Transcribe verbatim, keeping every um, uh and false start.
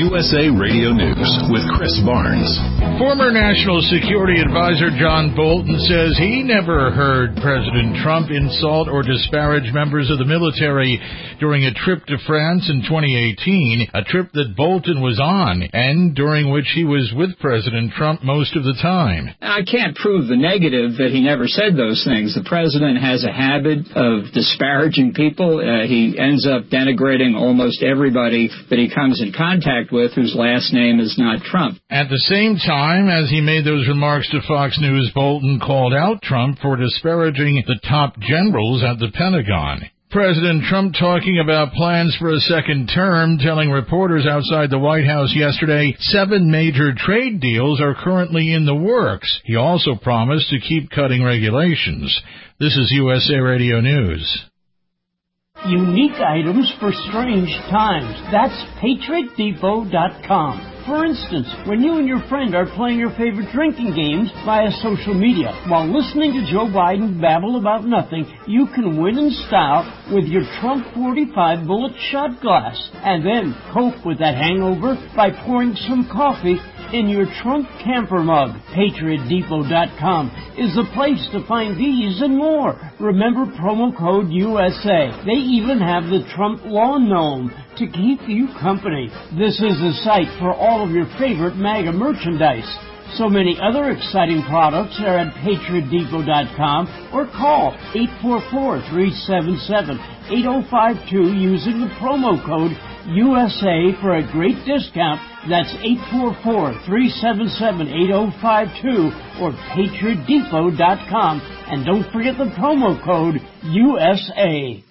U S A Radio News with Chris Barnes. Former National Security Advisor John Bolton says he never heard President Trump insult or disparage members of the military during a trip to France in twenty eighteen, a trip that Bolton was on and during which he was with President Trump most of the time. I can't prove the negative that he never said those things. The president has a habit of disparaging people. Uh, he ends up denigrating almost everybody that he comes in contact with whose last name is not Trump. At the same time, as he made those remarks to Fox News, Bolton called out Trump for disparaging the top generals at the Pentagon. President Trump talking about plans for a second term, telling reporters outside the White House yesterday seven major trade deals are currently in the works. He also promised to keep cutting regulations. This is U S A Radio News. Unique items for strange times. That's Patriot Depot dot com. For instance, when you and your friend are playing your favorite drinking games via social media while listening to Joe Biden babble about nothing, you can win in style with your Trump forty-five bullet shot glass and then cope with that hangover by pouring some coffee in your Trump camper mug. Patriot Depot dot com is the place to find these and more. Remember promo code U S A. They even have the Trump lawn gnome to keep you company. This is the site for all of your favorite MAGA merchandise. So many other exciting products are at Patriot Depot dot com or call eight four four, three seven seven, eight zero five two using the promo code U S A for a great discount. That's eight four four, three seven seven, eight zero five two or Patriot Depot dot com. And don't forget the promo code U S A.